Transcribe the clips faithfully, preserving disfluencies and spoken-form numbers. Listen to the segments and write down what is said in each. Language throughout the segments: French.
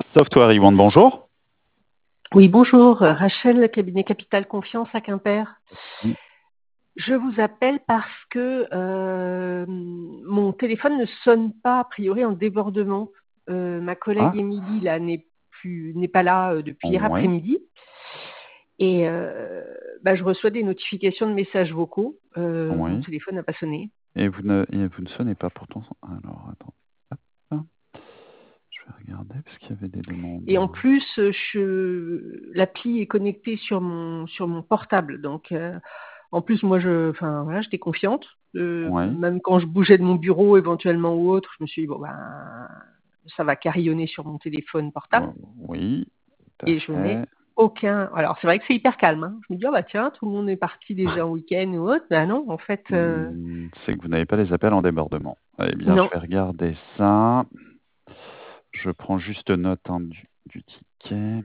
Software Yvonne, bonjour. Oui, bonjour, euh, Rachel, cabinet Capital Confiance à Quimper. Oui. Je vous appelle parce que euh, mon téléphone ne sonne pas, a priori, en débordement. Euh, ma collègue Ah, Émilie, là, n'est plus, n'est pas là euh, depuis hier oui, après-midi. Et euh, bah, je reçois des notifications de messages vocaux. Euh, mon oui. téléphone n'a pas sonné. Et vous ne, et vous ne sonnez pas pourtant. Alors, attends. Hop. Je vais regarder parce qu'il y avait des demandes. Et en plus, euh, je... l'appli est connectée sur mon, sur mon portable. Donc, euh, en plus, moi, je, enfin, voilà, j'étais confiante. Euh, Oui, même quand je bougeais de mon bureau éventuellement ou autre, je me suis dit, bon, ben, ça va carillonner sur mon téléphone portable. euh, oui, tout à Et je n'ai fait. aucun. Alors, c'est vrai que c'est hyper calme, hein. Je me dis, oh, bah, tiens, tout le monde est parti déjà en week-end ou autre. Ben non, en fait, euh, Hmm, C'est que vous n'avez pas les appels en débordement. Eh bien, je non. vais regarder ça. Je prends juste note hein, du, du ticket.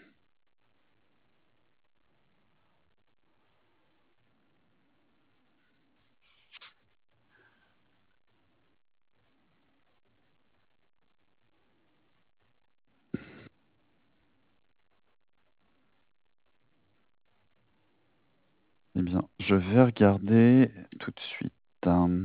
Eh bien, je vais regarder tout de suite. hein.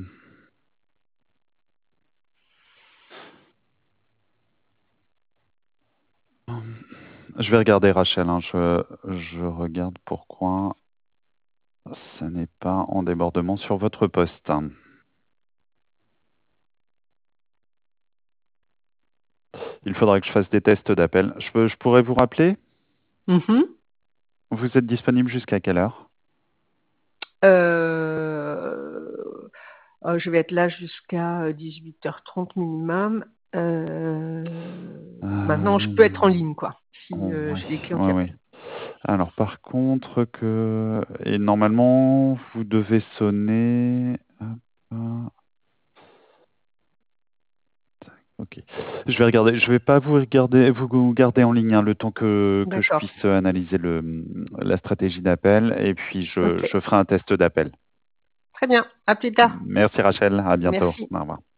Je vais regarder Rachel. hein. Je, je regarde pourquoi ça n'est pas en débordement sur votre poste. Il faudra que je fasse des tests d'appel. Je, peux- je pourrais vous rappeler? Mhm. Vous êtes disponible jusqu'à quelle heure? Euh, euh, je vais être là jusqu'à dix-huit heures trente minimum. Euh, Maintenant, je peux être en Euh, ligne, quoi, si euh, oui, j'ai des clients oui, qui oui. appellent. Alors, par contre, que... Et normalement, vous devez sonner... Hop, hop, ok. Je vais regarder. Je vais pas vous regarder, vous garder en ligne hein, le temps que, que je D'accord. puisse analyser le, la stratégie d'appel et puis je, Ok. je ferai un test d'appel. Très bien. À plus tard. Merci Rachel, à bientôt. Merci. Au revoir.